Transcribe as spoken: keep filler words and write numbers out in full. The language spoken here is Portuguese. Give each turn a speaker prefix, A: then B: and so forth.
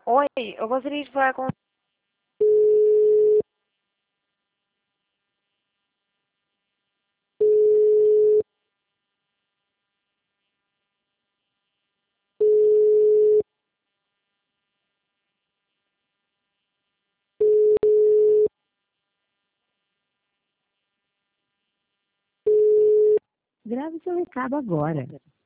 A: Oi, eu gostaria de falar com...
B: Grave seu recado agora.